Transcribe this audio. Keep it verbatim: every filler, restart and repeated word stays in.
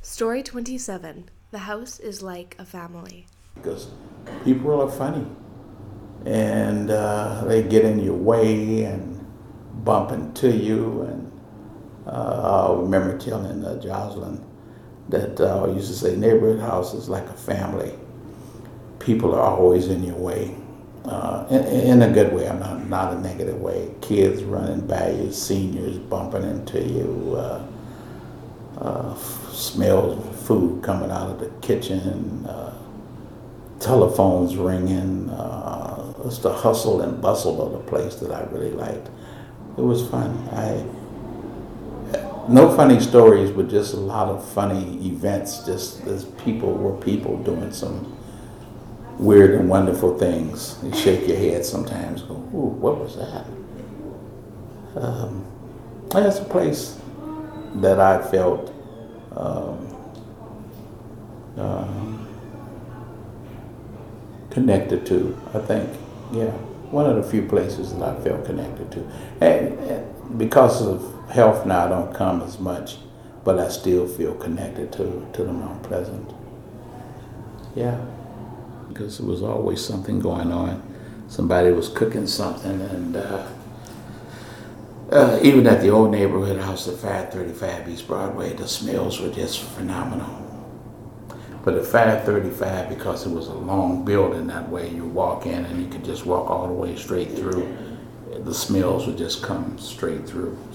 Story twenty-seven. The house is like a family. Because people are funny and uh, they get in your way and bump into you. And uh, I remember telling uh, Jocelyn that uh, I used to say neighborhood house is like a family. People are always in your way, uh, in, in a good way, I'm not, not a negative way. Kids running by you, seniors bumping into you, uh, uh, smells of food coming out of the kitchen, uh, telephones ringing. Uh, it's the hustle and bustle of the place that I really liked. It was fun. I no funny stories, but just a lot of funny events. Just as people were people doing some weird and wonderful things. You shake your head sometimes. Go, ooh, what was that? Um, it's a place that I felt. Um, um, connected to, I think, yeah, one of the few places that I felt connected to. And, and because of health now, I don't come as much, but I still feel connected to, to the Mount Pleasant. Yeah, because there was always something going on. Somebody was cooking something, and uh, uh, even at the old neighborhood house at five thirty-five East Broadway, the smells were just phenomenal. But at five thirty-five, because it was a long building that way, you walk in and you could just walk all the way straight through. The smells would just come straight through.